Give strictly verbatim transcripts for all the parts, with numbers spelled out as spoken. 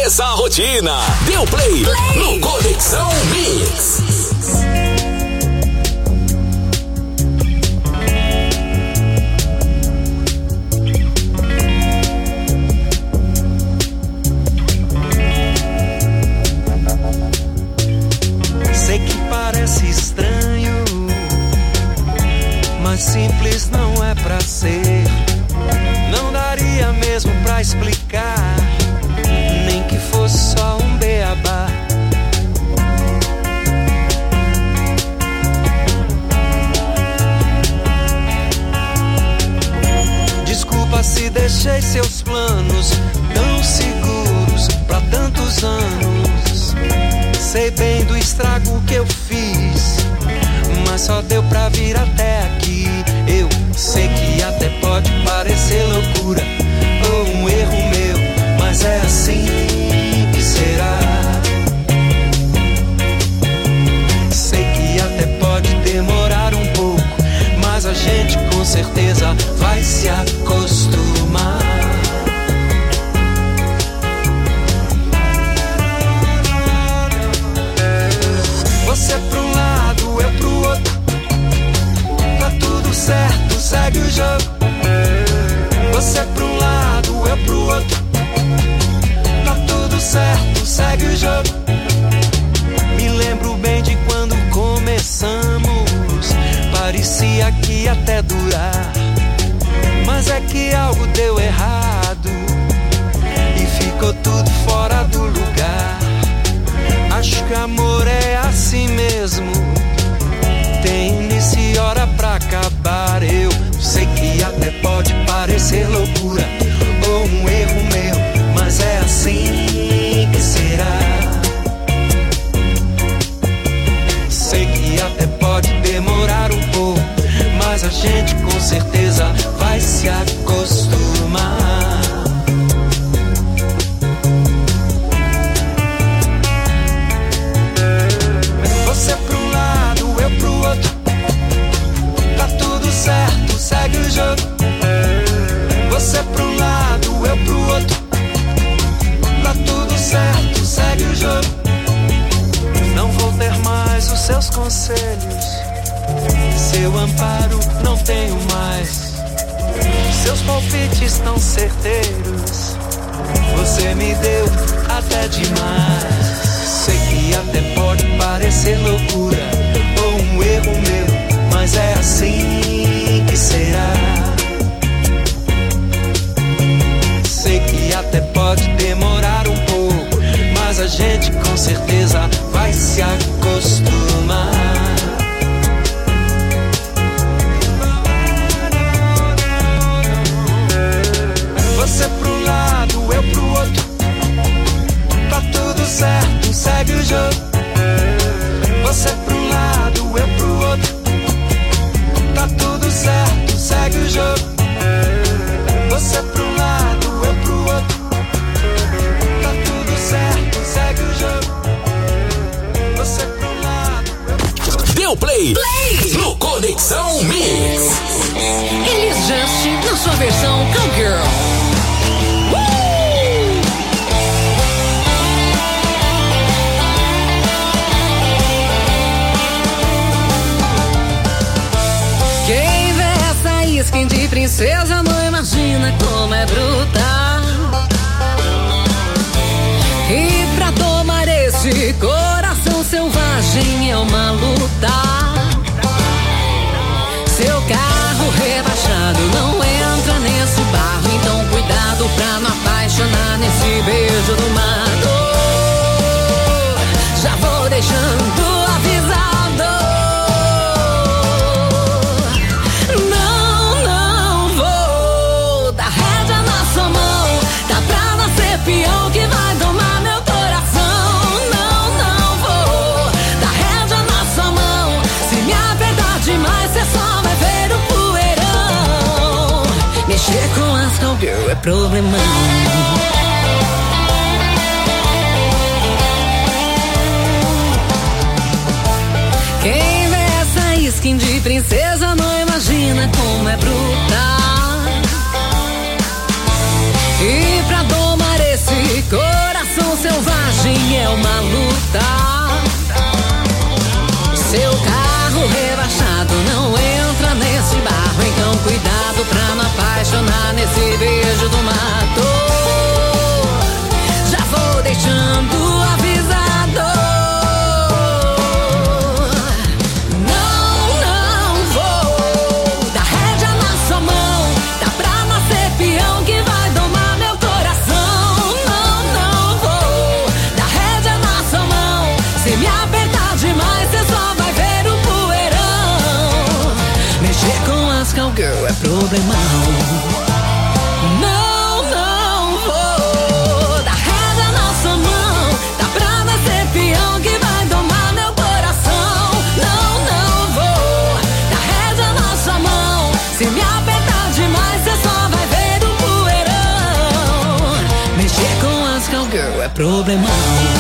Esqueça a rotina. Deu play, play. No Conexão Mix. Sei que parece estranho, mas simples não é pra ser. Não daria mesmo pra explicar, nem que fosse só um beabá. Desculpa se deixei seus planos tão seguros pra tantos anos. Sei bem do estrago que eu fiz, mas só deu pra vir até aqui. Eu sei que até pode parecer loucura ou um erro meu, mas é assim que será. Sei que até pode demorar um pouco, mas a gente com certeza vai se acostumar. Você pra um lado, eu pro outro, tá tudo certo, segue o jogo. Você pra um lado, eu pro outro, tá tudo certo, segue o jogo. Me lembro bem de quando começamos, parecia que ia até durar, mas é que algo deu errado e ficou tudo fora do lugar. Acho que amor é assim mesmo, tem início e hora pra acabar. Eu sei que até pode parecer loucura ou um erro meu, mas é assim que será. Sei que até pode demorar um pouco, mas a gente com certeza vai se acostumar. Você pro um lado, eu pro outro, tá tudo certo, segue o jogo. Você pro um lado, eu pro outro, tá tudo certo, segue o jogo. Não vou ter mais os seus conselhos, seu amparo não tenho mais. Seus palpites tão certeiros, você me deu até demais. Sei que até pode parecer loucura ou um erro meu, mas é assim que será. Sei que até pode demorar um pouco, mas a gente com certeza vai se acostumar. Você pro um lado, eu pro outro, tá tudo certo, segue o jogo. Você pro um lado, eu pro outro, tá tudo certo, segue o jogo. Você pro um lado, eu pro outro, tá tudo certo, segue o jogo. Você pro um lado, eu pro outro. Deu play, play. No Conexão Mix. Elis Just na sua versão Cowgirl. Skin de princesa não imagina como é brutal. E pra tomar esse coração selvagem é uma luta. Seu carro rebaixado não entra nesse barro, então cuidado pra não apaixonar nesse beijo do mato. Já vou deixando avisado. Peão que vai tomar meu coração. Não, não vou dar rédea na sua mão. Se me apertar demais, cê só vai ver o poeirão. Mexer com as cowgirl é problemão. Quem vê essa skin de princesa não imagina como é brutal. E pra domar esse coração também é uma luta. Seu carro rebaixado não entra nesse barro, então cuidado pra não apaixonar nesse beijo do mato. Já vou deixando avisado. Não, não vou dar rédea na sua mão, dá pra nascer peão que vai domar meu coração. Não, não vou dar rédea na sua mão, se me apertar demais cê só vai ver o poeirão. Mexer com as cowgirl é problemão. Não, não vou dar rédea na sua mão, dá pra nascer peão que vai domar meu coração. Não, não vou dar rédea na sua mão, se me apertar demais cê só vai ver o poeirão. Mexer com as cowgirl é problemão.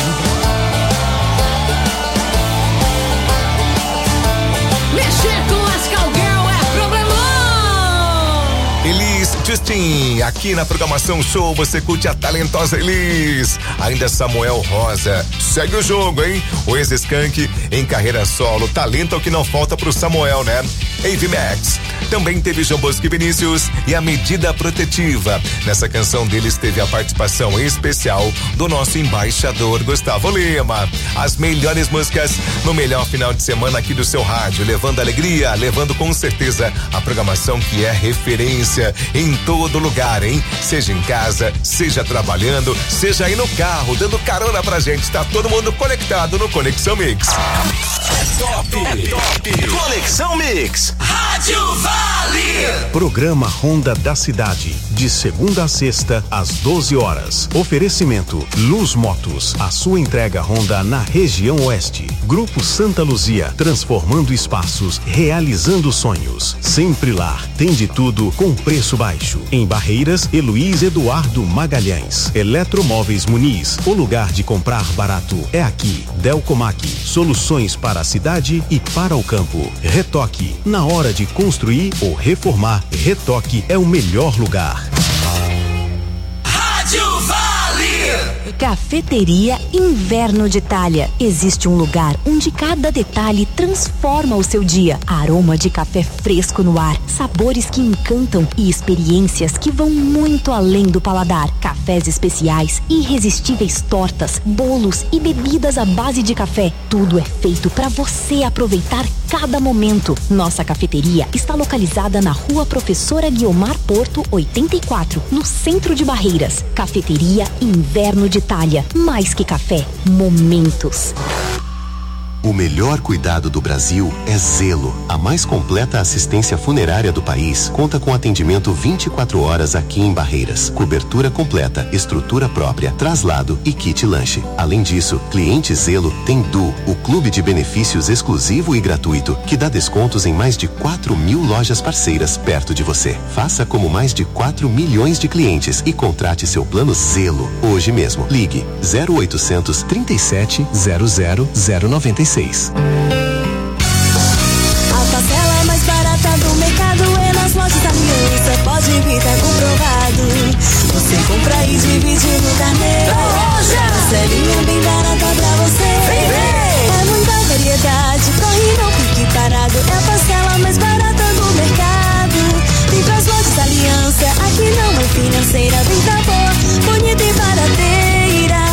Justin, aqui na programação show você curte a talentosa Elis. Ainda Samuel Rosa, segue o jogo, hein? O ex-Skank em carreira solo, talento é o que não falta pro Samuel, né? A V Max, também teve João Bosco e Vinícius e a Medida Protetiva. Nessa canção deles teve a participação especial do nosso embaixador Gustavo Lima. As melhores músicas no melhor final de semana aqui do seu rádio, levando alegria, levando com certeza a programação que é referência em todo lugar, hein? Seja em casa, seja trabalhando, seja aí no carro, dando carona pra gente. Tá todo mundo conectado no Conexão Mix. É top, é top. Conexão Mix. Rádio Vale. Programa Honda da Cidade, de segunda a sexta, às doze horas. Oferecimento Luz Motos, a sua entrega Honda na região oeste. Grupo Santa Luzia, transformando espaços, realizando sonhos. Sempre lá, tem de tudo com preço baixo. Em Barreiras, Heloís Eduardo Magalhães. Eletromóveis Muniz, o lugar de comprar barato é aqui. Delcomac, soluções para a cidade e para o campo. Retoque, na hora de construir ou reformar, Retoque é o melhor lugar. Rádio Vale. Cafeteria Inverno de Itália. Existe um lugar onde cada detalhe transforma o seu dia. Aroma de café fresco no ar, sabores que encantam e experiências que vão muito além do paladar. Cafés especiais, irresistíveis tortas, bolos e bebidas à base de café. Tudo é feito para você aproveitar cada momento. Nossa cafeteria está localizada na Rua Professora Guiomar Porto, oitenta e quatro, no centro de Barreiras. Cafeteria Inverno de Itália. Mais que café, momentos. O melhor cuidado do Brasil é Zelo. A mais completa assistência funerária do país conta com atendimento vinte e quatro horas aqui em Barreiras. Cobertura completa, estrutura própria, traslado e kit lanche. Além disso, cliente Zelo tem Du, o clube de benefícios exclusivo e gratuito, que dá descontos em mais de quatro mil lojas parceiras perto de você. Faça como mais de quatro milhões de clientes e contrate seu plano Zelo hoje mesmo. Ligue zero oitocentos, trinta e sete, zero zero, zero noventa e seis. A parcela mais barata do mercado é nas lojas da Aliança. Pode vir, tá comprovado. Você compra e divide no carnê. Parcelinha bem barata pra você. Vem, vem. É muita variedade, corre não fique parado. É a parcela mais barata do mercado. Vem pras lojas da Aliança, aqui não é financeira. Vem pra boa, bonita e barateira.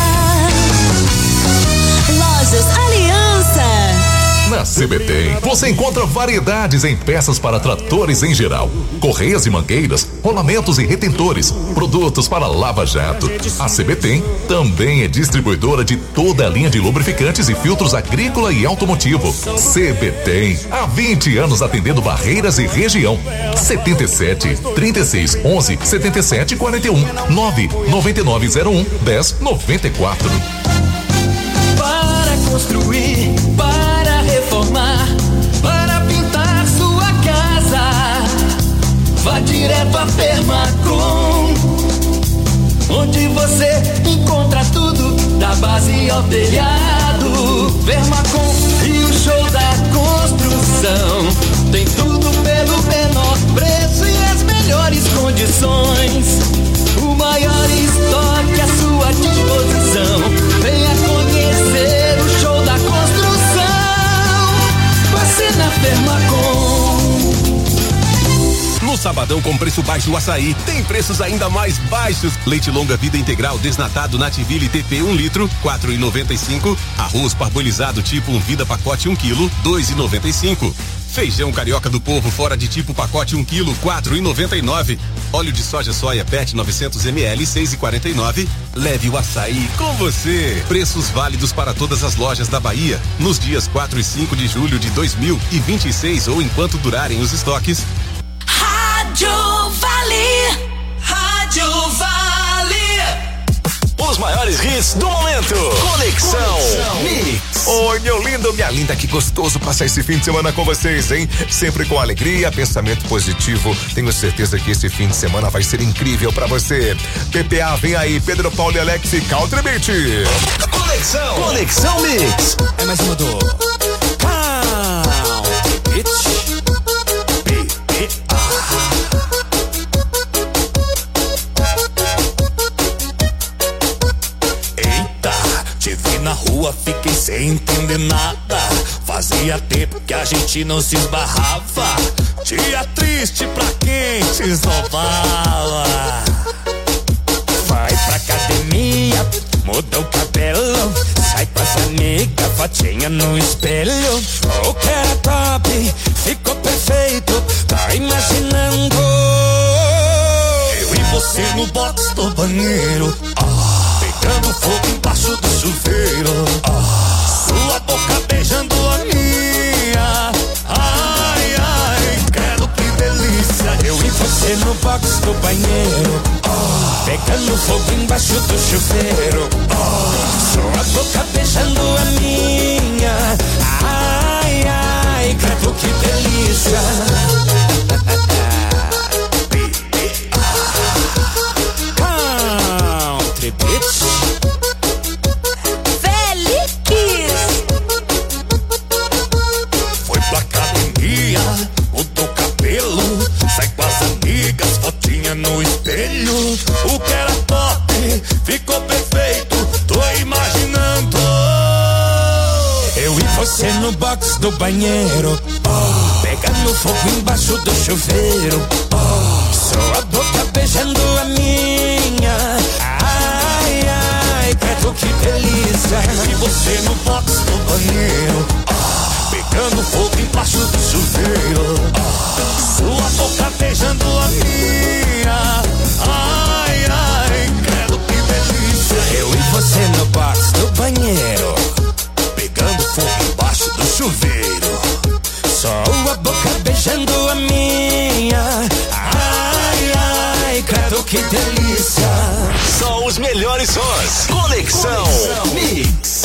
Lojas Aliança. Na C B T você encontra variedades em peças para tratores em geral, correias e mangueiras, rolamentos e retentores, produtos para lava-jato. A C B T também é distribuidora de toda a linha de lubrificantes e filtros agrícola e automotivo. C B T, há vinte anos atendendo Barreiras e região. setenta e sete, trinta e seis, onze, setenta e sete, quarenta e um, nove nove nove zero um, dez noventa e quatro. Para construir, para reformar, para pintar sua casa, vá direto a Permacom, onde você encontra tudo, da base ao telhado. Permacom e o show da construção, tem tudo pelo menor preço e as melhores condições. O maior estoque à sua disposição. Venha conhecer Atacadão com preço baixo do açaí. Tem preços ainda mais baixos. Leite longa vida integral desnatado Nativille T P um litro, quatro reais e noventa e cinco. Arroz parbolizado tipo um vida pacote um quilo, dois reais e noventa e cinco. Feijão carioca do povo fora de tipo pacote um quilo, quatro reais e noventa e nove. Óleo de soja soia Pet novecentos mililitros, seis reais e quarenta e nove. Leve o açaí com você. Preços válidos para todas as lojas da Bahia nos dias quatro e cinco de julho de dois mil e vinte e seis ou enquanto durarem os estoques. Rádio Vale. Rádio Vale. Os maiores hits do momento. Conexão, Conexão Mix. Oi, meu lindo, minha linda, que gostoso passar esse fim de semana com vocês, hein? Sempre com alegria, pensamento positivo. Tenho certeza que esse fim de semana vai ser incrível pra você. P P A, vem aí, Pedro Paulo e Alex e Country Beat. Conexão, Conexão Mix. É mais uma do Country Beat. P P A. Te vi na rua, fiquei sem entender nada. Fazia tempo que a gente não se esbarrava. Dia triste pra quem te esnobava. Vai pra academia, muda o cabelo, sai com as amigas, fotinha no espelho. O que era top, ficou perfeito. Tá imaginando eu e você no box do banheiro, ah, pegando fogo embaixo do chuveiro, ah, sua boca beijando a minha. Ai, ai, quero que delícia. Eu e você no box do banheiro, ah, pegando fogo embaixo do chuveiro, ah, sua boca beijando a minha. Ai, ai, quero que delícia. Country Beat. Foi pra academia, mudou o cabelo, sai com as amigas, fotinha no espelho. O que era top, ficou perfeito. Tô imaginando eu e você no box do banheiro, oh, pegando fogo embaixo do chuveiro, oh, sua boca beijando a minha. Ai, ai, credo que delícia. E você no box do banheiro, oh, pegando fogo embaixo do chuveiro, oh, sua boca beijando a minha. Ai, ai, credo que delícia. Eu e você no box do banheiro, pegando fogo embaixo do chuveiro, só a boca beijando a minha. Ai, ai, credo que delícia. Só os melhores sons. Conexão, Conexão Mix.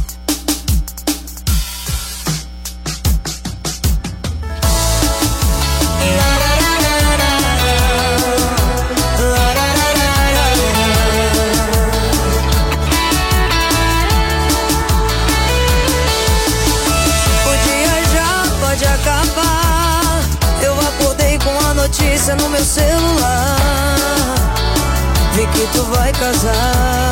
Notícia no meu celular, vi que tu vai casar.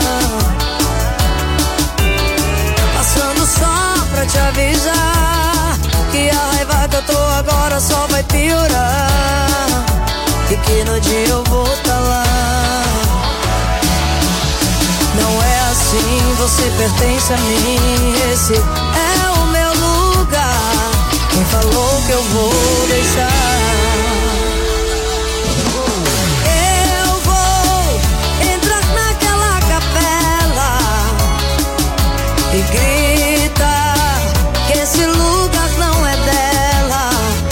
Passando só pra te avisar que a raiva que eu tô agora só vai piorar, e que no dia eu vou tá lá. Não é assim, você pertence a mim, esse é o meu lugar. Quem falou que eu vou deixar? E grita que esse lugar não é dela.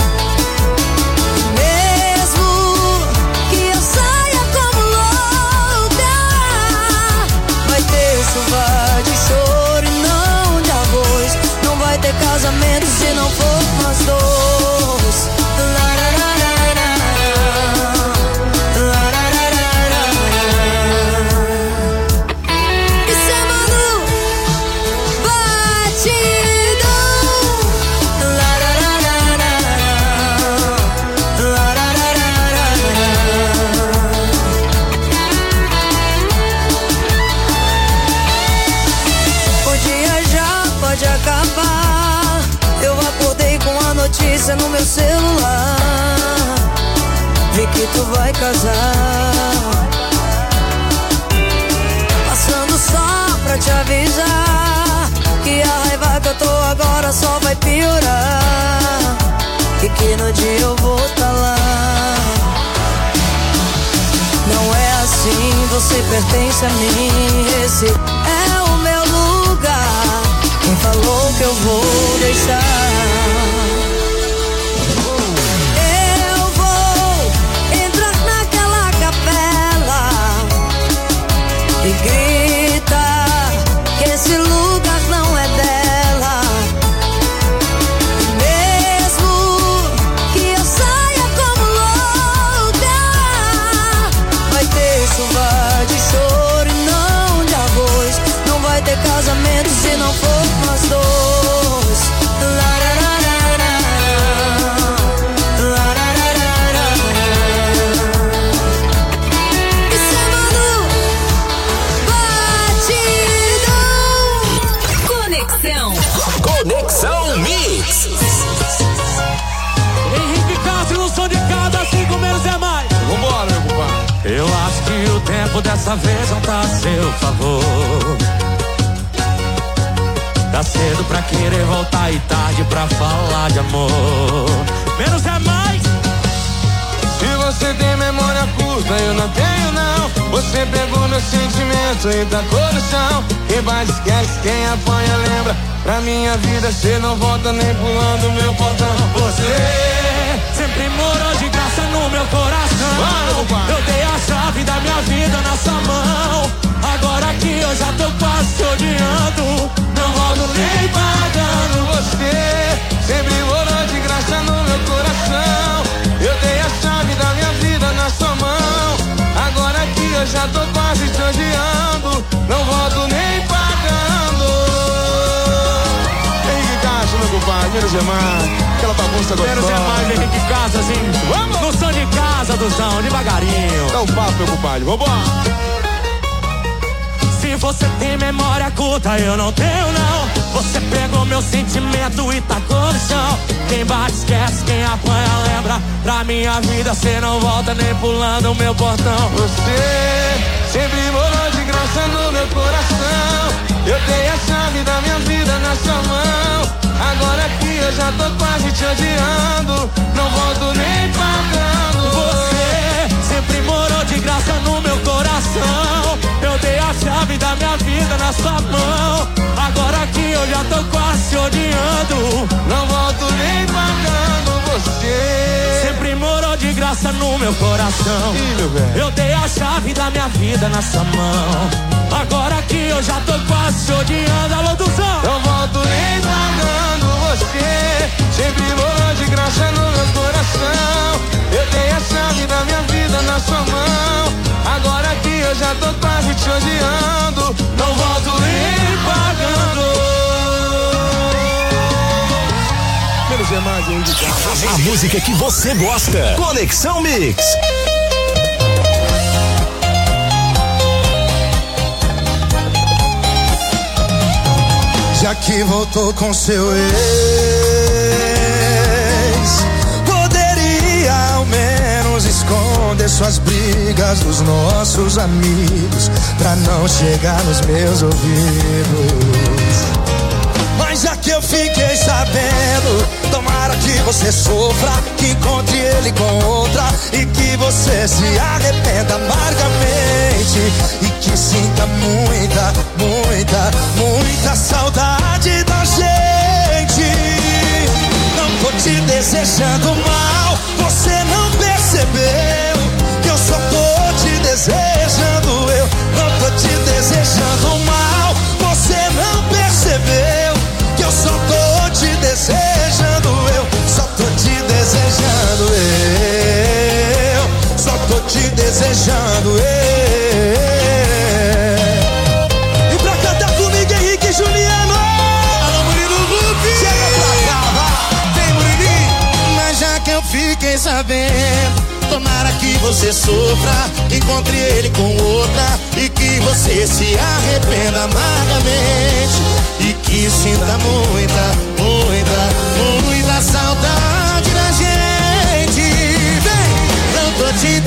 Mesmo que eu saia como louca, vai ter chuva de choro e não de arroz. Não vai ter casamento se não for nós dois. Notícia no meu celular, vi que que tu vai casar. Passando só pra te avisar que a raiva que eu tô agora só vai piorar, e que no dia eu vou tá lá. Não é assim, você pertence a mim, esse é o meu lugar. Quem falou que eu vou deixar? Eu vou entrar naquela capela e gritar que esse lugar não é dela. Mesmo que eu saia como louca, vai ter chuva de choro e não de arroz. Não vai ter casamento se não for nós dois. Larararara, larararara. Isso é Manu Batidão. Conexão. Conexão Mix. Henrique Castro no som de cada, cinco menos é mais. Vambora, meu compadre. Eu acho que o tempo dessa vez não tá a seu favor. Tá cedo pra querer voltar e tarde pra falar de amor. Menos é mais. Se você tem memória curta, eu não tenho não. Você pegou meu sentimento e tacou no chão. Quem vai esquece, quem apanha lembra. Pra minha vida cê não volta nem pulando meu portão. Você sempre morou de graça no meu coração. Vai, eu dei a chave da minha vida na sua mão. Agora que eu já tô quase te odiando, não volto nem pagando. Você sempre morou de graça no meu coração. Eu dei a chave da minha vida na sua mão. Agora que eu já tô quase te odiando, não volto nem pagando. Henrique Castro, meu compadre, menos é mais. Aquela bagunça gostosa. Menos é mais, Henrique Castro, assim. Vamos! No som de casa, Duzão, devagarinho. Dá um papo, meu compadre, vambora. Se você tem memória curta, eu não tenho não. Você pegou meu sentimento e tacou no chão. Quem bate esquece, quem apanha lembra. Pra minha vida cê não volta nem pulando o meu portão. Você sempre morou de graça no meu coração. Eu dei a chave da minha vida na sua mão. Agora que eu já tô quase te odiando, não volto nem pagando. Você sempre morou de graça no meu coração. Eu dei a chave da minha vida na sua mão. Agora que eu já tô quase te odiando, não volto nem pagando. Você sempre morou de graça no meu coração. Ih, meu velho. Eu dei a chave da minha vida na sua mão. Agora que eu já tô quase te odiando, alô Duzão, não volto nem pagando. Você sempre morou de graça no meu coração. Eu dei a chave da minha vida na sua mão. Agora que eu já tô quase te odiando, não volto nem pagando. Menos é mais, hein, a música que você gosta. Conexão Mix. Já que voltou com seu ex, poderia ao menos esconder suas brigas dos nossos amigos, pra não chegar nos meus ouvidos. Mas já que eu fiquei sabendo, tomara que você sofra, que encontre ele com outra e que você se arrependa amargamente e que sinta muita, muita, muita saudade da gente. Não tô te desejando mal, você não percebeu que eu só tô te desejando. Eu não tô te desejando mal, você não percebeu que eu só tô te desejando. Eu só tô te desejando. Eu só tô te desejando. Eu. E pra cantar comigo, Henrique e Juliano. Alô, Murilo Lupe. Chega pra cá, vai. Vem, Murilinho. Mas já que eu fiquei sabendo, tomara que você sofra, que encontre ele com outra e que você se arrependa amargamente e que sinta muita, muita, muita saudade da gente. Vem, não tô te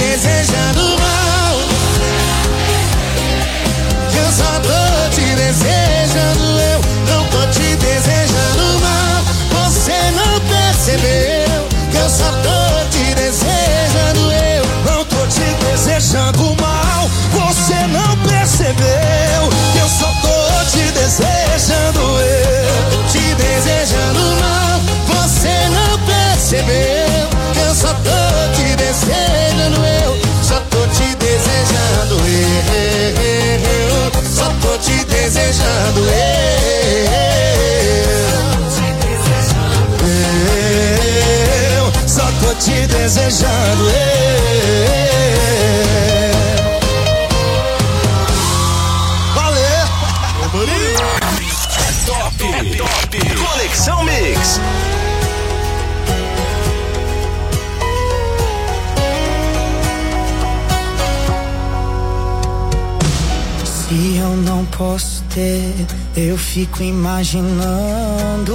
desejando eu. Top, top, Conexão Mix. Se eu não posso ter, eu fico imaginando.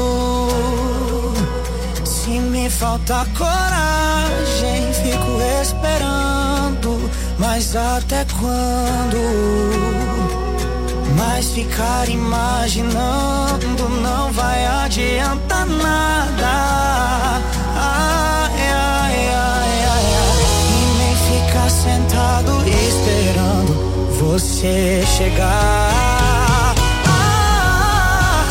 Se me falta coragem, fico esperando. Mas até quando? Mas ficar imaginando não vai adiantar nada. Ai, ai, ai, ai, ai. E nem ficar sentado esperando você chegar. Ah,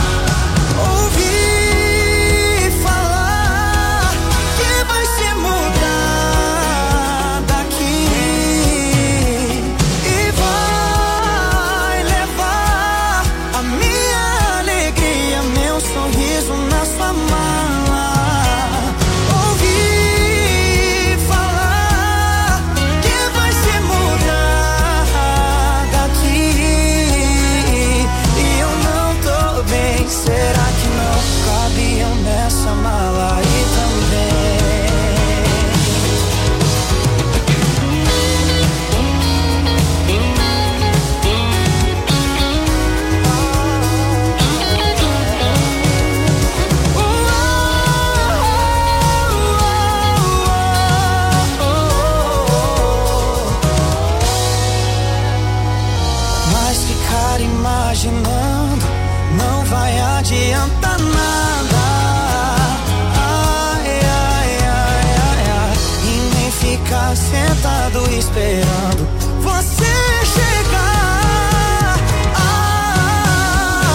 ouvi falar que vai se mudar daqui e vai levar a minha alegria, meu sorriso na sua mala. Ouvi falar que vai se mudar daqui e eu não tô bem. Será que não cabiam nessa mala aí também? Mas ficar imaginando não vai adiantar nada. Ai, ai, ai, ai, ai. E nem ficar sentado esperando você chegar. Ah,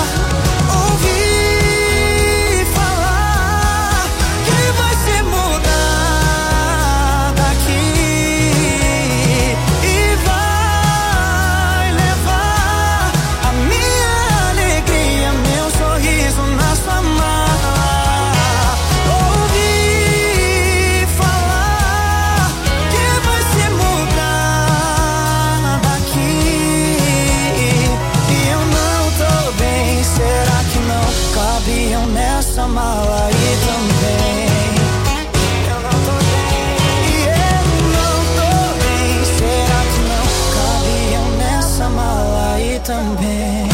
ouvi falar que vai se mudar daqui e vai levar a minha alegria, meu sorriso na sua mala. Ouvi falar que vai se mudar daqui e eu não tô bem. Será que não cabiam nessa mala aí também? Eu não tô bem, e eu não tô bem. Será que não cabiam nessa mala aí também?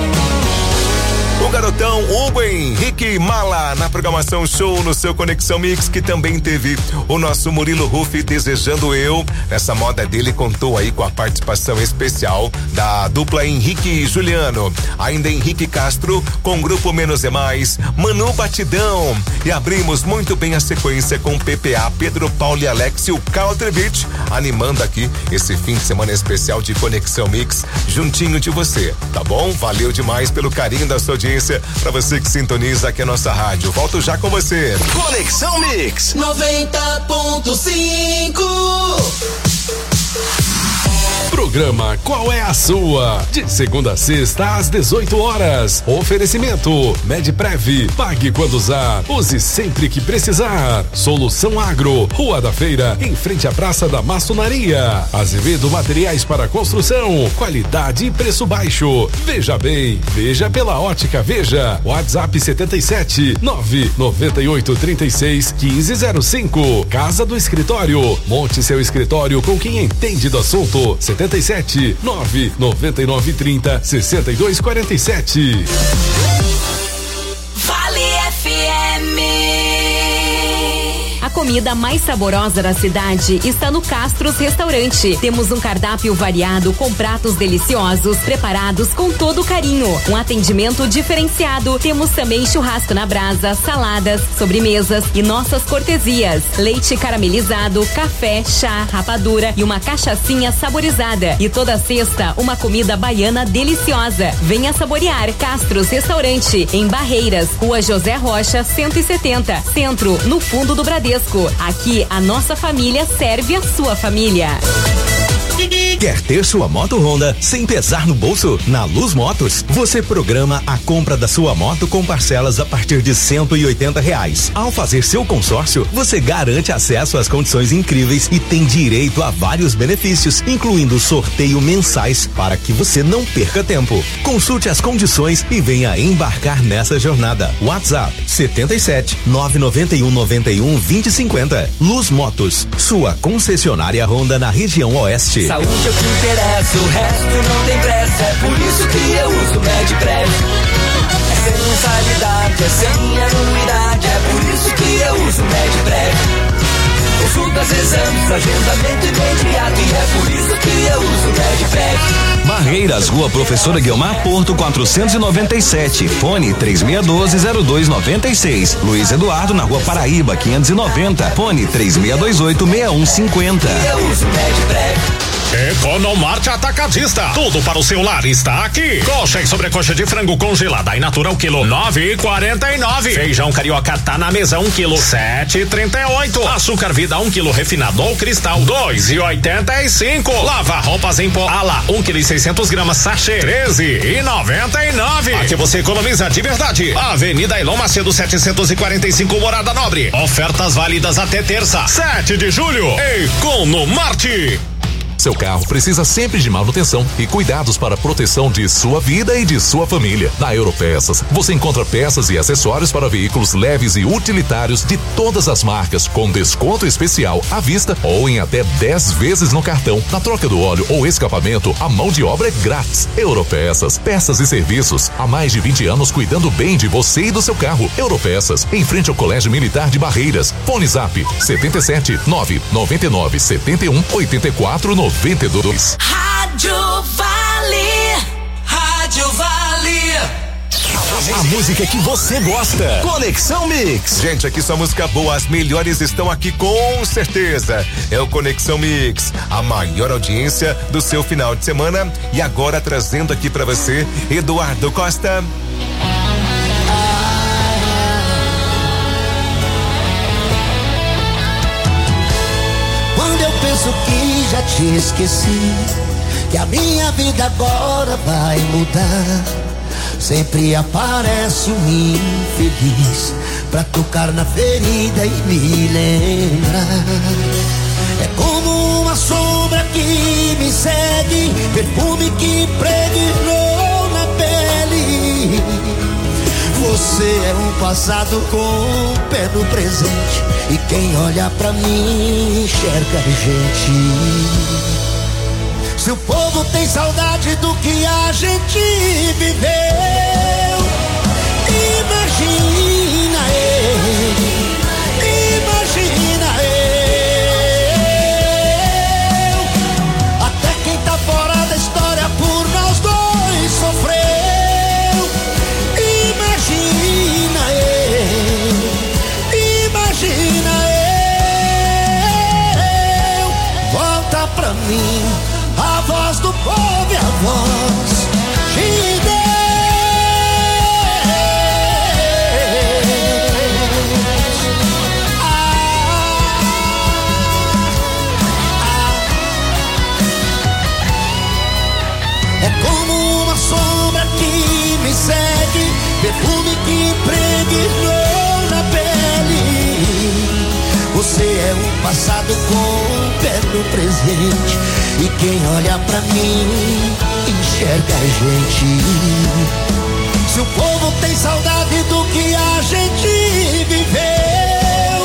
O garotão Hugo Henrique Mala na programação Show no seu Conexão Mix, que também teve o nosso Murilo Rufi Desejando Eu. Essa moda dele contou aí com a participação especial da dupla Henrique e Juliano. Ainda Henrique Castro com o grupo Menos é Mais, Manu Batidão. E abrimos muito bem a sequência com P P A, Pedro Paulo e Alex e o Country Beat, animando aqui esse fim de semana especial de Conexão Mix, juntinho de você, tá bom? Valeu demais pelo carinho da sua audiência, pra você que sintoniza aqui a nossa rádio. Volto já com você. Conexão Mix noventa ponto cinco. Programa Qual é a Sua? De segunda a sexta às dezoito horas. Oferecimento Medprev. Pague quando usar. Use sempre que precisar. Solução Agro. Rua da Feira, em frente à Praça da Maçonaria. Azevedo Materiais para Construção. Qualidade e preço baixo. Veja bem. Veja pela Ótica Veja. WhatsApp setenta e sete nove noventa e oito trinta e seis quinze zero cinco. Casa do Escritório. Monte seu escritório com quem entende do assunto. setenta e sete nove noventa e nove trinta sessenta e dois quarenta e sete. Vale F M. A comida mais saborosa da cidade está no Castros Restaurante. Temos um cardápio variado com pratos deliciosos, preparados com todo carinho. Um atendimento diferenciado. Temos também churrasco na brasa, saladas, sobremesas e nossas cortesias. Leite caramelizado, café, chá, rapadura e uma cachaçinha saborizada. E toda sexta, uma comida baiana deliciosa. Venha saborear. Castros Restaurante, em Barreiras, Rua José Rocha, cento e setenta, Centro, no fundo do Bradesco. Aqui a nossa família serve a sua família. Quer ter sua moto Honda sem pesar no bolso? Na Luz Motos, você programa a compra da sua moto com parcelas a partir de cento e oitenta reais. Ao fazer seu consórcio, você garante acesso às condições incríveis e tem direito a vários benefícios, incluindo sorteio mensais para que você não perca tempo. Consulte as condições e venha embarcar nessa jornada. WhatsApp setenta e sete, nove noventa e um, noventa e um, vinte, cinquenta. Luz Motos, sua concessionária Honda na região oeste. Saúde é o que interessa, o resto não tem pressa. É por isso que eu uso Medprev. É sem mensalidade, é sem anuidade. É por isso que eu uso Medprev. Consultas, exames, agendamento imediato. E é por isso que eu uso Medprev. Barreiras, Rua Professora Guiomar Porto, quatrocentos e noventa e sete. Fone três seis um dois, zero dois nove seis. Luiz Eduardo, na Rua Paraíba, quinhentos e noventa. Fone três seis dois oito, seis um cinco zero. Eu uso Medprev. Economarte Atacadista, tudo para o seu lar está aqui. Coxa e sobrecoxa de frango congelada e natural quilo nove e quarenta e nove. Feijão carioca tá na mesa um quilo sete e trinta e oito. Açúcar Vida um quilo refinado ou cristal dois e oitenta e cinco. Lava roupas em pó Ala um quilo e seiscentos gramas sachê treze e noventa e nove. Aqui você economiza de verdade. Avenida Elon Macedo setecentos e quarenta e cinco, Morada Nobre. Ofertas válidas até terça, sete de julho. Economarte. Seu carro precisa sempre de manutenção e cuidados para a proteção de sua vida e de sua família. Na Europeças, você encontra peças e acessórios para veículos leves e utilitários de todas as marcas, com desconto especial à vista ou em até dez vezes no cartão. Na troca do óleo ou escapamento, a mão de obra é grátis. Europeças, peças e serviços. Há mais de vinte anos cuidando bem de você e do seu carro. Europeças, em frente ao Colégio Militar de Barreiras. Fone Zap setenta e sete, nove nove nove, setenta e um, oitenta e quatro, noventa e dois. Rádio Vale. Rádio Vale. A música que você gosta. Conexão Mix. Gente, aqui só música boa. As melhores estão aqui com certeza. É o Conexão Mix, a maior audiência do seu final de semana. E agora trazendo aqui pra você Eduardo Costa. Quando eu penso que já te esqueci, que a minha vida agora vai mudar, sempre aparece um infeliz pra tocar na ferida e me lembrar. É como uma sombra que me segue, perfume que impregnou na pele. Você é um passado com o pé no presente, e quem olha pra mim enxerga a gente. Se o povo tem saudade do que a gente viveu, imagina eu, imagina eu. Até quem tá fora da história por nós dois sofreu. Imagina eu, imagina eu. Volta pra mim a voz do povo e a voz de Deus. Ah, ah. É como uma sombra que me segue, perfume que impregnou na pele. Você é um passado com o pé no presente, e quem olha pra mim enxerga a gente. Se o povo tem saudade do que a gente viveu,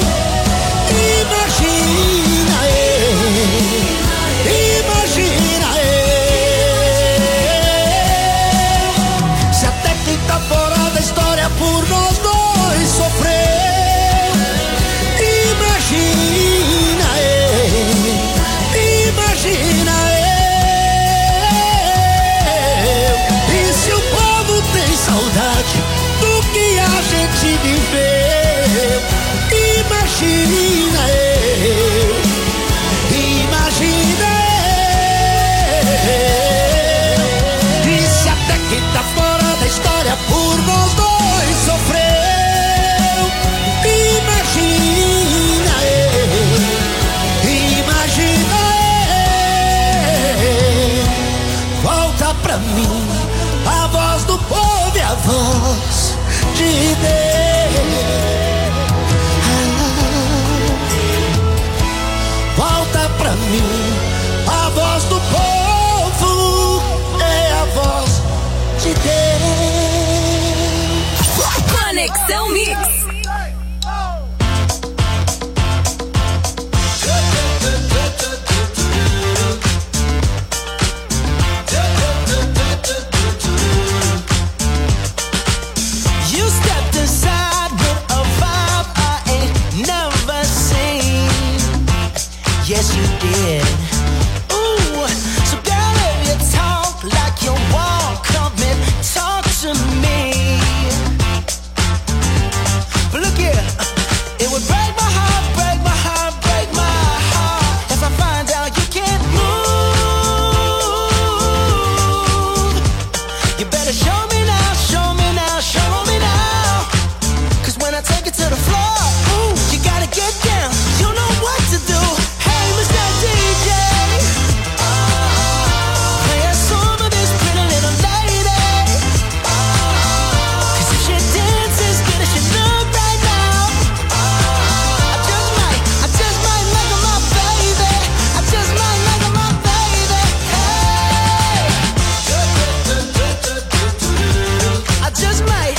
imagina eu, imagina eu. Se até quem tá fora da história por nós dois sofreu, imagina eu, imagina eu. E se o povo tem saudade do que a gente viveu, A voz do povo é a voz de Deus. Volta pra mim, a voz do povo é a voz de Deus. Conexão Mix. Yes, you did. Ooh, so girl, if you talk like you walk, come and talk to me. But look here, it would break my heart, break my heart, break my heart if I find out you can't move. You better show me now, show me now, show me now. Cause when I take it to the floor, ooh, you gotta get down. You know what to do. D J, play a song of this pretty little lady. Cause if she dances good as she look right now, I just might, I just might make her my baby. I just might make her my baby. Hey, I just might.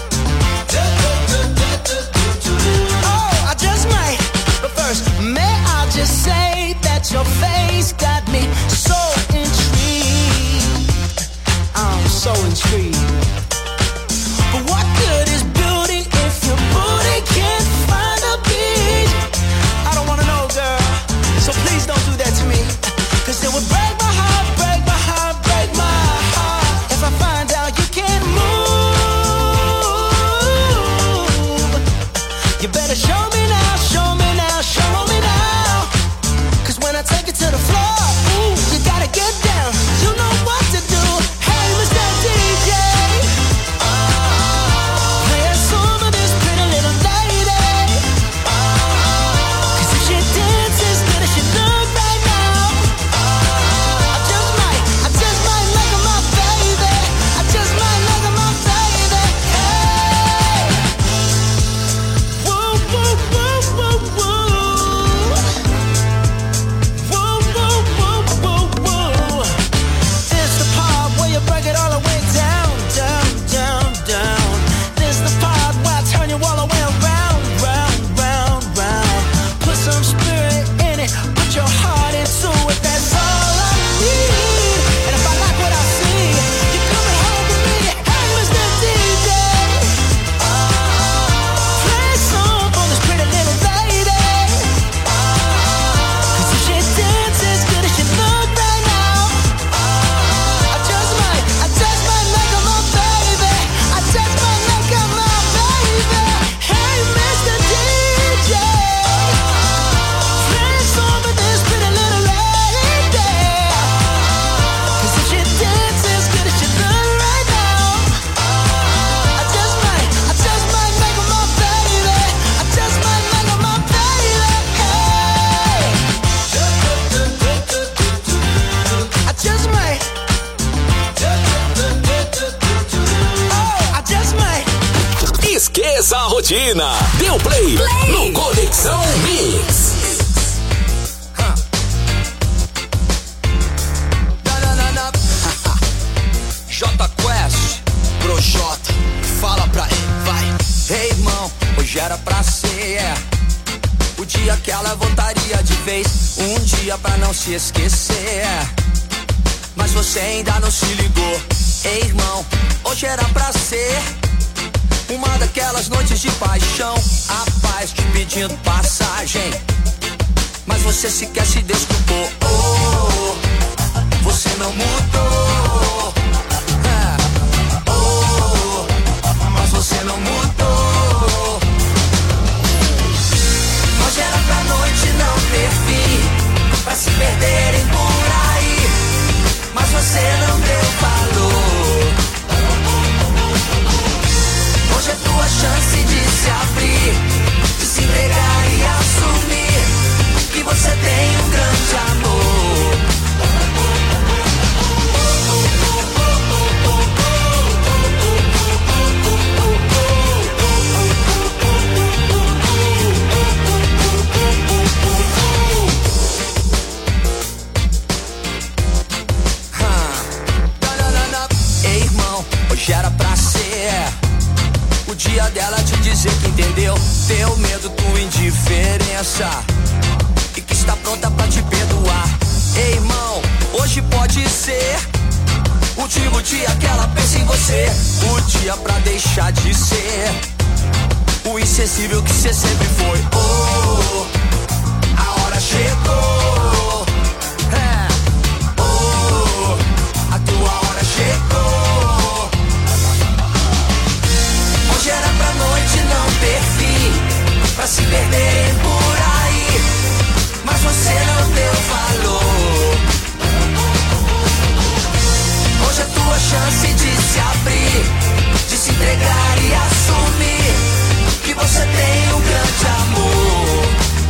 Oh, I just might. But first, may I just say that your face got me so intrigued. I'm so intrigued. But what good is beauty if your booty can't find a beat? I don't wanna know, girl, so please don't do that to me. Cause it would break my heart, break my heart, break my heart if I find out you can't move. You better show me now, show me now, show me now. Cause when I take it to the floor, ooh, you gotta get down. You know what to do. Hey, Mister D J, play a song of this pretty little lady. Cause if she dances good as she look right now, I just might, I just might make her my baby. I just might make her my baby. Hey, woo, woo, woo, woo, woo. Break it all the way down, down, down, down. This the part where I turn you all the way around, round, round, round. Put some spirit in it, put your heart into it. That's all I need. And if I like what I see, you're coming home with me. Hey, Mister D J, play a song for this pretty little lady. Cause if she dances good as she look right now, I just might, I just might make her my baby. I just might make her my baby. Hey, Mister D J, play a song with this pretty little lady. Cause if she dances good as she look right now, I just might, I just might make her my baby. I just might make her my baby. Hey, I just might. Esqueça a rotina. Deu play, play. No Conexão Mix. J Quest, Projota, fala pra ele, vai. Ei, irmão, hoje era pra ser, é. O dia que ela voltaria de vez, um dia pra não se esquecer. Mas você ainda não se ligou. Ei, irmão, hoje era pra ser uma daquelas noites de paixão, a paz te pedindo passagem, mas você sequer se desculpou. Oh, você não mudou. É. Oh, mas você não mudou. Hoje era pra noite não ter fim, pra se perderem por aí, mas você não deu valor. Hoje é tua chance de se abrir, de se entregar e assumir que você tem um grande amor. hoje era pra ser o dia dela te dizer que entendeu teu medo, tua indiferença e que está pronta pra te perdoar. Ei, irmão, hoje pode ser o último dia que ela pensa em você, o dia pra deixar de ser o insensível que você sempre foi. Oh, a hora chegou. É. Oh, a tua hora chegou. Hoje era pra noite não ter fim, pra se perderem por aí, mas você não deu valor. Hoje é tua chance de se abrir, de se entregar e assumir que você tem um grande amor.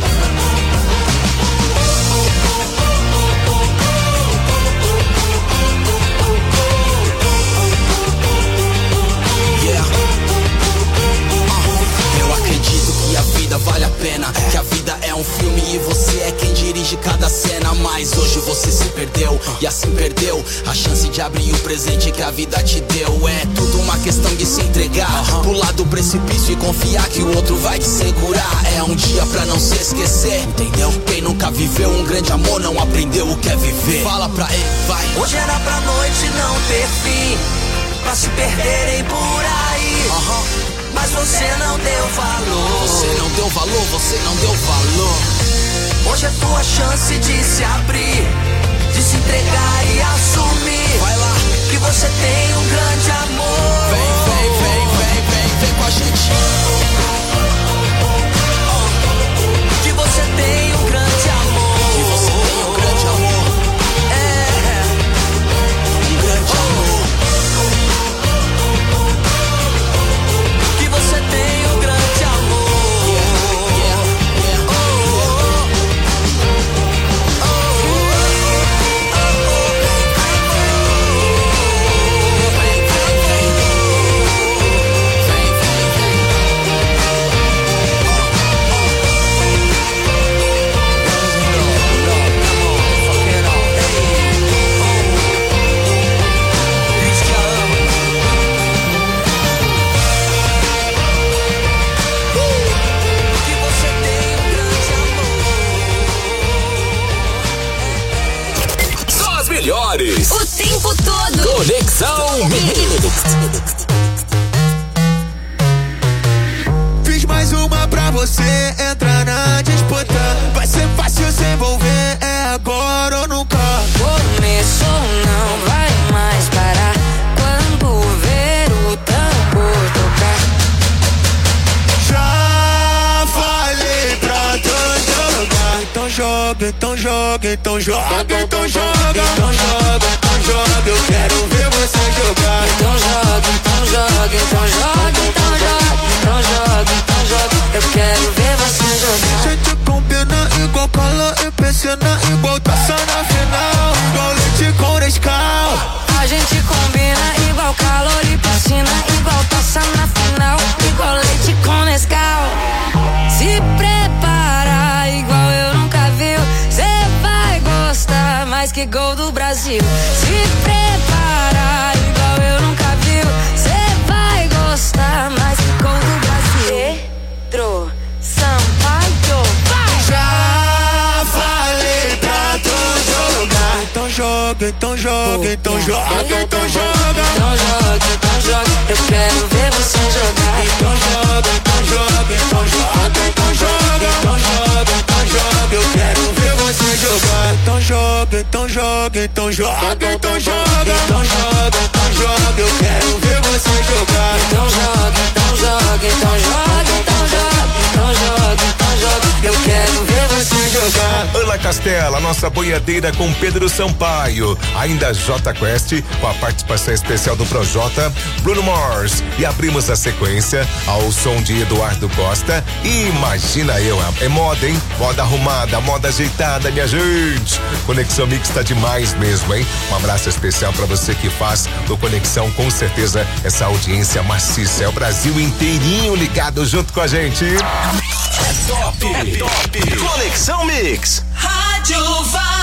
Yeah. Uh-huh. Eu acredito que a vida vale a pena, que a vida é um filme e você é quem dirige cada cena. Mas hoje você se perdeu e assim perdeu a chance de abrir o presente que a vida te deu. É tudo uma questão de se entregar, pular do precipício e confiar que o outro vai te segurar. É um dia pra não se esquecer, entendeu? Quem nunca viveu um grande amor não aprendeu o que é viver. Fala pra ele, vai. Hoje era pra noite não ter fim, pra se perderem por aí, uhum. Mas você não deu valor. Você não deu valor, você não deu valor. Hoje é tua chance de se abrir, de se entregar e assumir. Vai lá, que você tem um grande amor. Vem, vem, vem, vem, vem, vem com a gente. Que você tem um grande amor. Que você tem um grande amor. É, um grande amor. Que você tem um grande amor. Melhores. O tempo todo. Conexão Mix. Fiz mais uma pra você entrar na disputa. Vai ser fácil se envolver, é agora ou nunca. Começou, não vai mais parar. Quando ver o tambor tocar. Já falei pra tu jogar. Então joga, então joga, então joga, então joga, então joga, então joga. Eu quero ver você jogar. Então joga, então joga, então joga, então joga, então joga, então joga. Eu quero ver você jogar. Gente combina igual cola e piscina, igual taça na final, igual leite com Nescau. A gente combina igual calor e piscina, igual taça na final, igual leite com Nescau. Se prepara igual eu nunca vi, cê vai gostar mais que gol do Brasil. Se prepara igual eu nunca vi, cê vai gostar mais que gol do Brasil. Pedro Sampaio, vai! Já falei pra tu jogar. Então joga, então joga, então joga, então joga. Então joga, então joga. Eu quero ver você jogar. Então joga, então joga, então joga, então joga, então joga, então joga. Eu quero ver você jogar. Então joga, então joga, então joga, então joga, então joga, então joga. Eu quero ver você jogar. Então joga, então joga, então joga, então joga, então joga, então joga. Eu quero ver você jogar. Ana Castela, nossa boiadeira com Pedro Sampaio. Ainda J Quest, com a participação especial do Projota, Bruno Mars. E abrimos a sequência ao som de Eduardo Costa. E imagina eu, é moda, hein? Moda arrumada, moda ajeitada, minha gente. Conexão Mix tá demais mesmo, hein? Um abraço especial pra você que faz do Conexão, com certeza, essa audiência maciça. É o Brasil inteirinho ligado junto com a gente. É top, é top. Conexão Mix. Rádio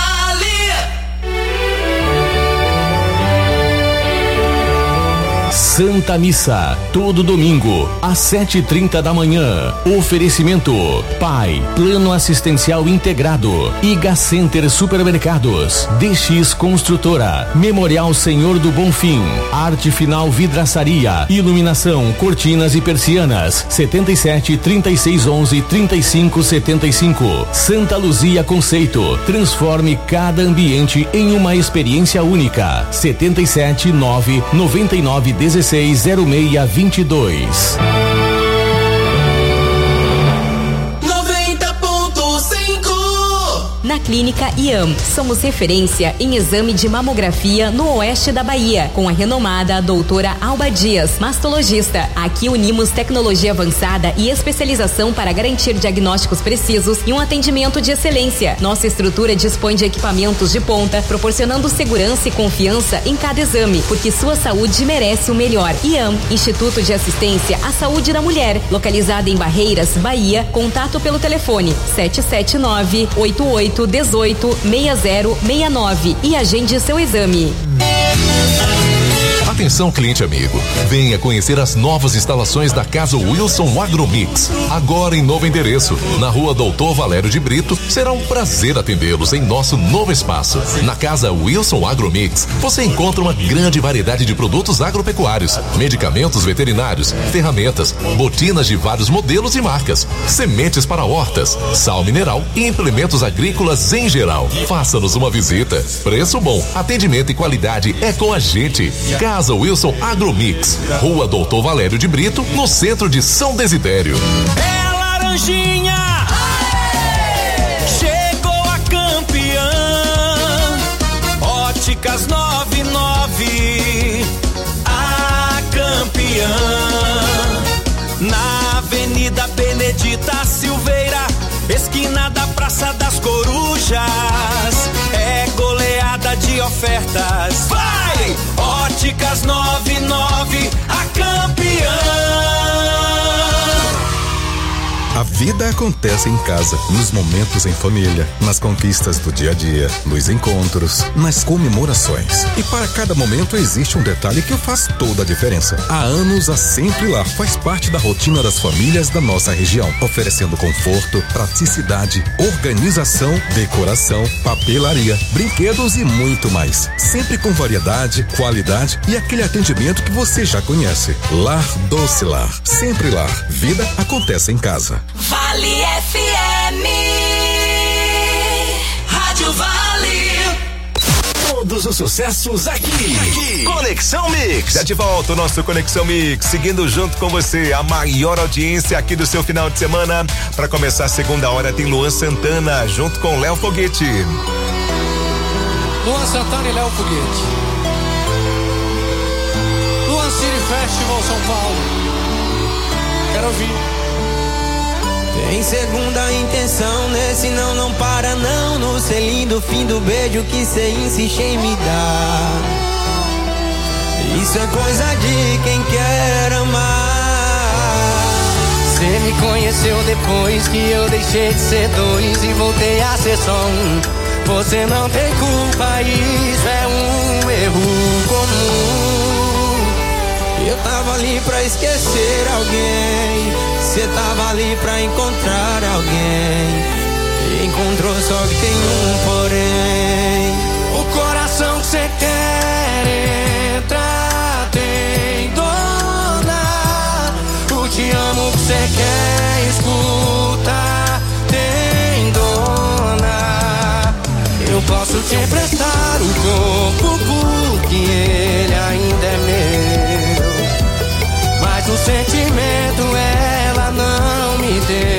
Vale. Santa Missa, todo domingo, às sete e trinta da manhã. Oferecimento: Pai, Plano Assistencial Integrado, Iga Center Supermercados, D X Construtora, Memorial Senhor do Bonfim, Arte Final Vidraçaria, Iluminação, Cortinas e Persianas, setenta e sete, trinta e seis, onze, trinta e cinco, setenta e cinco. Santa Luzia Conceito, transforme cada ambiente em uma experiência única. setenta e sete, nove, noventa e nove, dezesseis, zero seis, vinte e dois. Na Clínica I A M, somos referência em exame de mamografia no oeste da Bahia, com a renomada doutora Alba Dias, mastologista. Aqui unimos tecnologia avançada e especialização para garantir diagnósticos precisos e um atendimento de excelência. Nossa estrutura dispõe de equipamentos de ponta, proporcionando segurança e confiança em cada exame, porque sua saúde merece o melhor. I A M, Instituto de Assistência à Saúde da Mulher, localizada em Barreiras, Bahia. Contato pelo telefone sete sete nove, oito oito, dezoito, seis zero seis nove e agende seu exame. Atenção, cliente amigo, venha conhecer as novas instalações da Casa Wilson Agromix, agora em novo endereço, na Rua Doutor Valério de Brito. Será um prazer atendê-los em nosso novo espaço. Na Casa Wilson Agromix, você encontra uma grande variedade de produtos agropecuários, medicamentos veterinários, ferramentas, botinas de vários modelos e marcas, sementes para hortas, sal mineral e implementos agrícolas em geral. Faça-nos uma visita. Preço bom, atendimento e qualidade é com a gente. Casa Wilson Agromix, Rua Doutor Valério de Brito, no centro de São Desidério. É Laranjinha, aê! Chegou a campeã, Óticas noventa e nove, a campeã, na Avenida Benedita Silveira, esquina da Praça das Corujas, é goleada de ofertas. Vai! Óticas noventa e nove, a campeã. A vida acontece em casa, nos momentos em família, nas conquistas do dia a dia, nos encontros, nas comemorações. E para cada momento existe um detalhe que faz toda a diferença. Há anos a Sempre Lar faz parte da rotina das famílias da nossa região, oferecendo conforto, praticidade, organização, decoração, papelaria, brinquedos e muito mais. Sempre com variedade, qualidade e aquele atendimento que você já conhece. Lar Doce Lar. Sempre Lar. Vida acontece em casa. Vale F M, Rádio Vale. Todos os sucessos aqui. aqui. Conexão Mix. Já de volta o nosso Conexão Mix, seguindo junto com você, a maior audiência aqui do seu final de semana. Para começar a segunda hora tem Luan Santana junto com Léo Foguete. Luan Santana e Léo Foguete. Luan City Festival São Paulo. Quero ouvir. Tem segunda intenção, nesse não, não para não. No selinho do fim do beijo que cê insiste em me dar. Isso é coisa de quem quer amar. Cê me conheceu depois que eu deixei de ser dois e voltei a ser só um. Você não tem culpa, isso é um erro comum. Eu tava ali pra esquecer alguém, cê tava ali pra encontrar alguém. Encontrou, só que tem um porém. O coração que cê quer entrar tem dona. O te amo que cê quer escutar tem dona. Eu posso te emprestar o corpo porque ele ainda é meu, mas o sentimento ela não me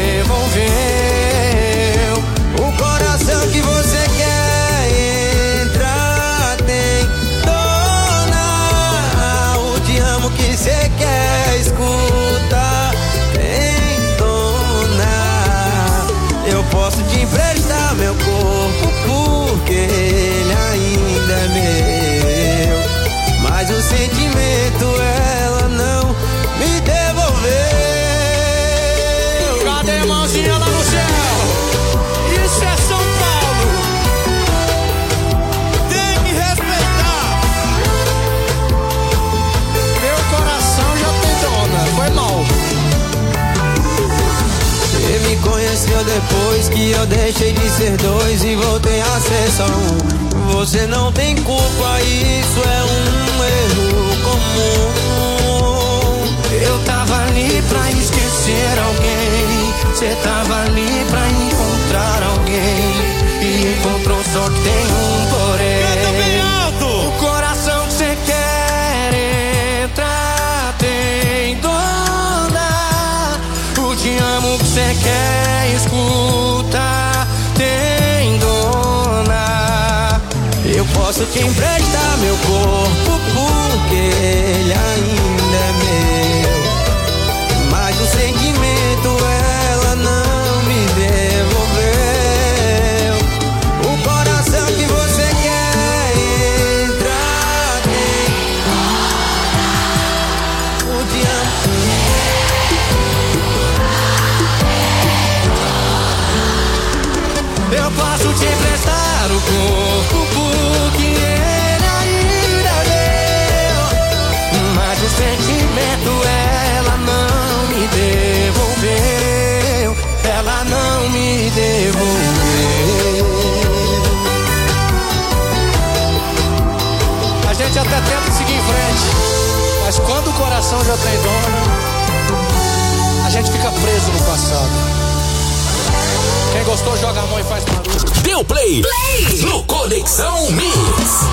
devolveu. O coração que você quer entrar tem dona. O te amo que você quer escutar tem dona. Eu posso te emprestar meu corpo porque ele ainda é meu, aconteceu depois que eu deixei de ser dois e voltei a ser só um. Você não tem culpa, isso é um erro comum. Eu tava ali pra esquecer alguém, cê tava ali pra encontrar alguém e encontrou, só que tem um porém. Canta bem alto! O coração que cê quer entrar tem dona. O te amo que cê quer escutar tem dona. Eu posso te emprestar meu corpo porque ele ainda é meu, mas o sentimento ela não me devolveu. O coração que você quer entrar tem o te amo. Eu posso te emprestar o corpo porque ele ainda é meu, mas o sentimento ela não me devolveu. Ela não me devolveu. A gente até tenta seguir em frente, mas quando o coração já tem dono, a gente fica preso no passado. Quem gostou, joga a mão e faz barulho. Deu play, play no Conexão Mix.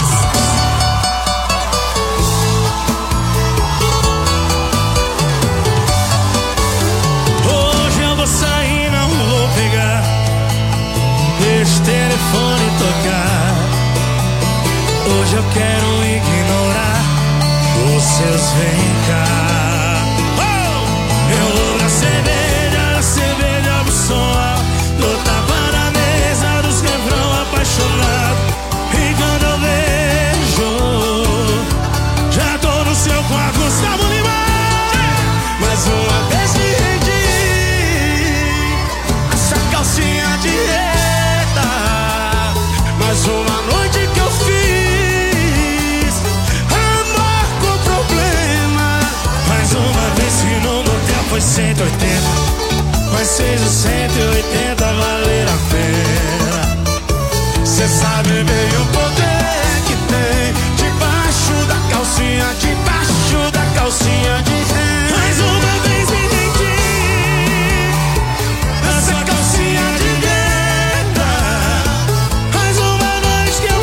Hoje eu vou sair, não vou pegar, deixa o telefone tocar. Hoje eu quero ignorar os seus vem cá. Oh! Eu vou na cerveja, na cerveja do som alto, dou tapa na mesa dos refrão apaixonado. E quando eu vejo, já tô no seu quarto, Gustavo Lima. Mais uma vez me rendi, essa calcinha de reta. Mais uma noite que eu fiz amor com problema. Mais uma vez que no motel foi cento e oitenta, mas fez o cento e oitenta valer a pena. Cê sabe bem o poder que tem debaixo da calcinha, debaixo da calcinha de renda. Mais uma vez me rendi, essa calcinha de renda. Mais uma noite que eu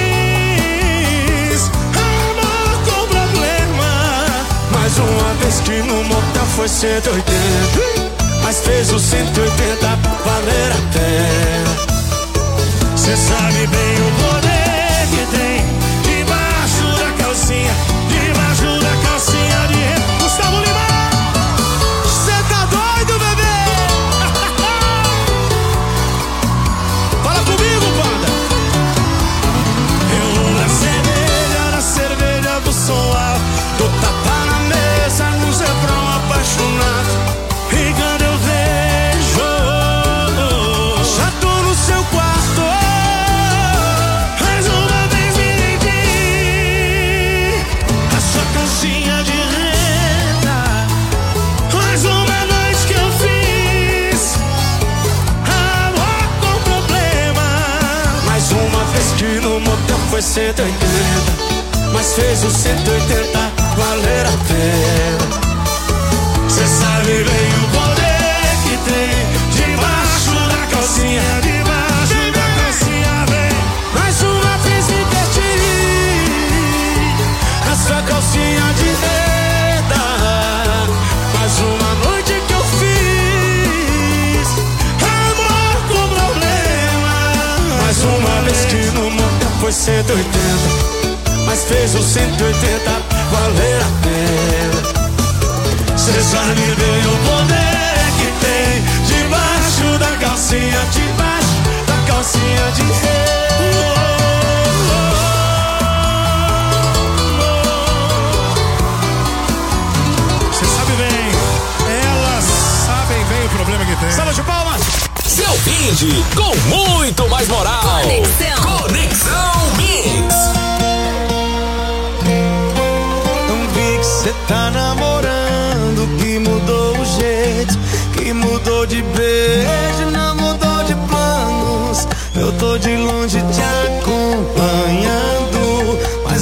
fiz amor com problema. Mais uma vez que no motel foi cento e oitenta, mas fez o cento e oitenta valer a pena. Cê sabe bem o poder que tem debaixo da calcinha, debaixo da calcinha de renda. Gustavo Lima, cê tá doido, bebê? Fala comigo, banda. Eu vou na cerveja, na cerveja do som alto, dou tapa na mesa, nos refrão apaixonado. E quando eu vejo, já tô no seu quarto. Mais uma vez me rendi, a sua calcinha de renda. Mais uma noite que eu fiz amor com problema. Mais uma vez que no motel foi cento e oitenta, mas fez o cento e oitenta valer a pena. Cê sabe bem o poder que tem debaixo da calcinha, debaixo da calcinha, vem. Mais uma vez me perdi, essa calcinha de renda. Mais uma noite que eu fiz amor com problema. Mais uma vez que no motel foi cento e oitenta, mas fez o cento e oitenta valer a pena. Cê sabe bem o poder que tem debaixo da calcinha, debaixo da calcinha de renda. Cê sabe bem, elas sabem bem o problema que tem. Salva de palmas! Seu feed com muito mais moral. Conexão, Conexão Mix. Não vi que cê tá namorando, que mudou o jeito, que mudou de beijo.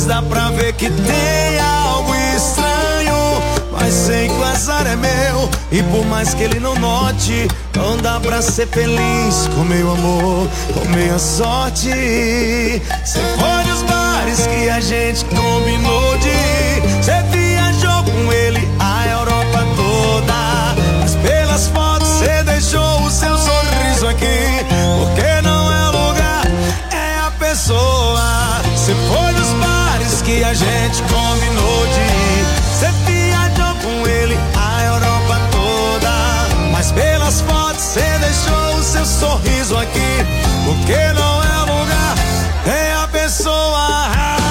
dá pra ver que tem algo estranho. Mas sei que o azar é meu, e por mais que ele não note, não dá pra ser feliz com meu amor, com minha sorte. Cê foi nos bares que a gente combinou de ir, cê viajou com ele a Europa toda, mas pelas fotos cê deixou o seu sorriso aqui, porque não é o lugar, é a pessoa. Cê foi nos bares que a gente combinou de ir, cê viajou com ele a Europa toda, mas pelas fotos cê deixou o seu sorriso aqui, porque não é o lugar, é a pessoa.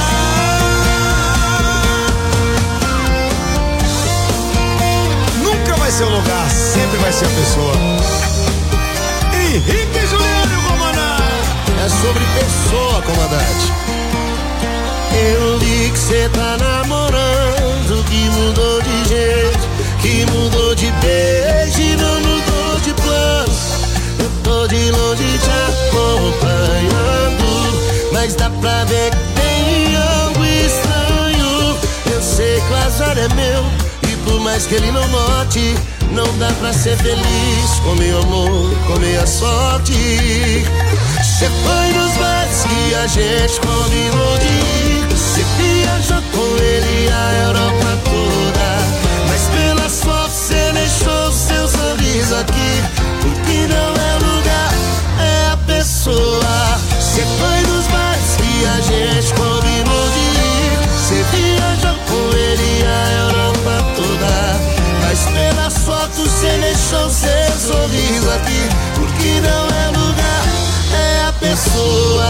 Nunca vai ser o lugar, sempre vai ser a pessoa. Henrique Juliano, comandante. É sobre pessoa, comandante. Eu vi que cê tá namorando, que mudou de jeito, que mudou de beijo e não mudou de planos. Eu tô de longe te acompanhando, mas dá pra ver que tem algo estranho. Eu sei que o azar é meu, e por mais que ele não note, não dá pra ser feliz com meu amor, com minha sorte. Cê foi nos bares que a gente combinou de ir, cê viajou com ele a Europa toda, mas pelas fotos cê deixou o seu sorriso aqui, porque não é o lugar, é a pessoa. Cê foi nos bares que a gente combinou de ir, cê viajou com ele a Europa toda, mas pelas fotos cê deixou o seu sorriso aqui, porque não é o lugar, é a pessoa.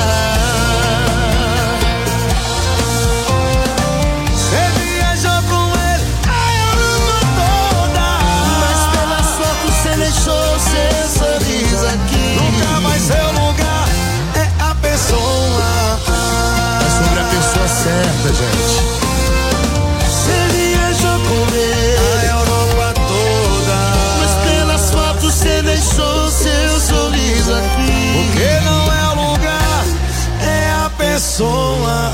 Cê viajou com ele a Europa toda, mas pelas fotos cê deixou o seu sorriso aqui. Nunca vai ser o lugar, é a pessoa. É sobre a pessoa certa, gente. Cê viajou com ele a Europa toda, mas pelas fotos cê deixou o seu sorriso aqui, porque não é o lugar, é a pessoa.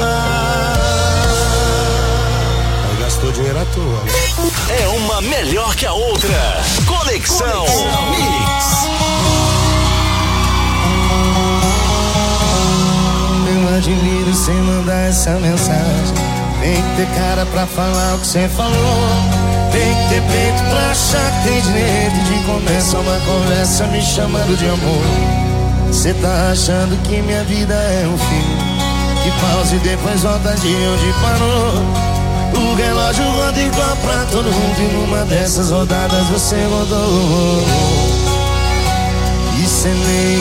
Aí gastou dinheiro à toa. É uma melhor que a outra. Conexão, Conexão Mix. Eu admiro cê mandar essa mensagem. Tem que ter cara pra falar o que cê falou, tem que ter peito pra achar que tem direito de começar uma conversa me chamando de amor. Cê tá achando que minha vida é um filme, que pausa e depois volta de onde parou. O relógio roda igual pra todo mundo, e numa dessas rodadas você rodou, e cê nem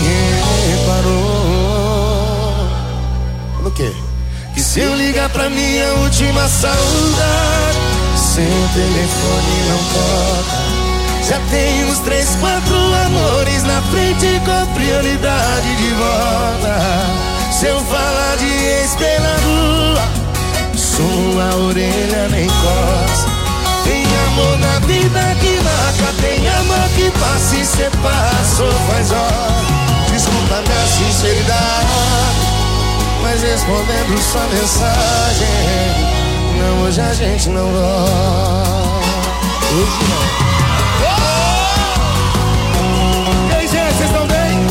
reparou. No quê? E se eu ligar pra minha última saudade, seu telefone não toca, já tem uns três, quatro amores na frente com prioridade de volta. Se eu falar de ex pela rua, sua orelha nem coça. Tem amor na vida que marca, tem amor que passa e cê passou faz hora. Desculpa minha sinceridade, mas respondendo sua mensagem, não, hoje a gente não volta. Hoje não. E aí, gente, vocês estão bem?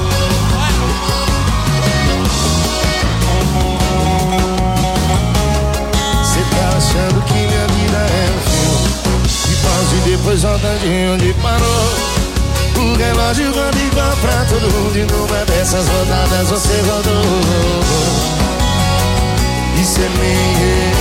Cê tá achando que minha vida é um filme, e pausa e depois volta de onde parou. O relógio roda igual pra todo mundo, e numa dessas rodadas você rodou, e cê nem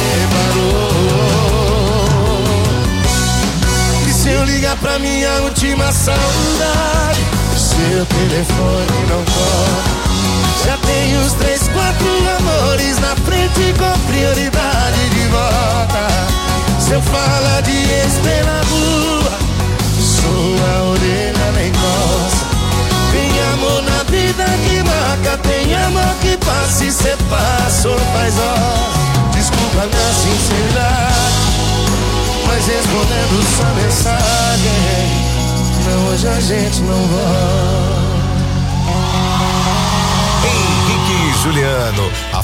reparou. E se eu ligar pra minha última saudade, seu telefone não toca, já tem uns três, quatro amores na frente com prioridade de volta. Se eu falar de ex pela rua, sua orelha nem coça. Tem amor na vida que marca, tem amor que passa e cê passou faz hora. Desculpa minha sinceridade, mas respondendo sua mensagem, não, hoje a gente não volta. Henrique Juliano, a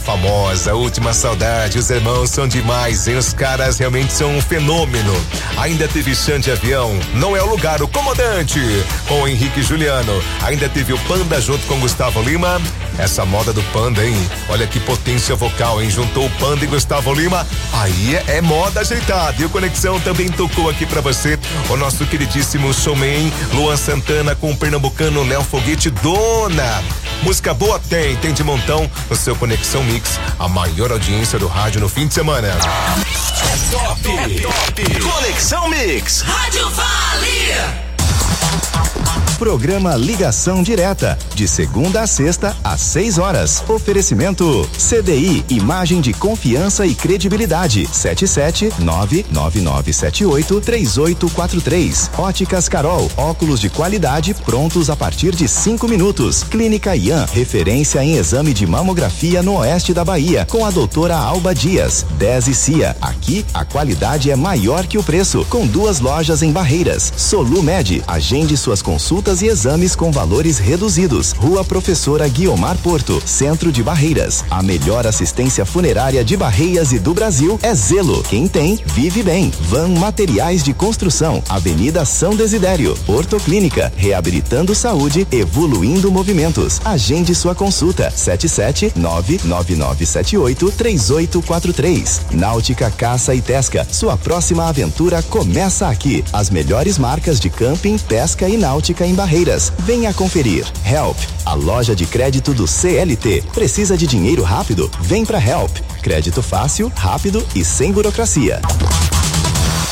famosa Última Saudade. Os irmãos são demais, hein? Os caras realmente são um fenômeno. Ainda teve Chão de Avião, Não É o Lugar, o Comandante, com o Henrique e Juliano. Ainda teve o Panda junto com Gustavo Lima. Essa moda do Panda, hein? Olha que potência vocal, hein? Juntou o Panda e Gustavo Lima. Aí é, é moda ajeitada. E o Conexão também tocou aqui pra você o nosso queridíssimo showman Luan Santana com o pernambucano Léo Foguete, Dona. Música boa tem, tem de montão no seu Conexão Mix, a maior audiência do rádio no fim de semana. É top, é top. Conexão Mix. Rádio Vale. Programa Ligação Direta, de segunda a sexta, às seis horas. Oferecimento C D I, imagem de confiança e credibilidade. sete sete nove nove nove sete oito três oito quatro três. Óticas Carol, óculos de qualidade prontos a partir de cinco minutos. Clínica Ian, referência em exame de mamografia no oeste da Bahia, com a doutora Alba Dias. dez e Cia, aqui a qualidade é maior que o preço, com duas lojas em Barreiras. Solumed, agende suas consultas e exames com valores reduzidos. Rua Professora Guiomar Porto, Centro de Barreiras. A melhor assistência funerária de Barreiras e do Brasil é Zelo. Quem tem, vive bem. Van Materiais de Construção, Avenida São Desidério. Ortoclínica, reabilitando saúde, evoluindo movimentos. Agende sua consulta. sete sete nove nove nove sete oito três oito quatro três. Náutica Caça e Pesca, sua próxima aventura começa aqui. As melhores marcas de camping, pesca e náutica em Barreiras. Venha conferir. Help, a loja de crédito do C L T. Precisa de dinheiro rápido? Vem pra Help. Crédito fácil, rápido e sem burocracia.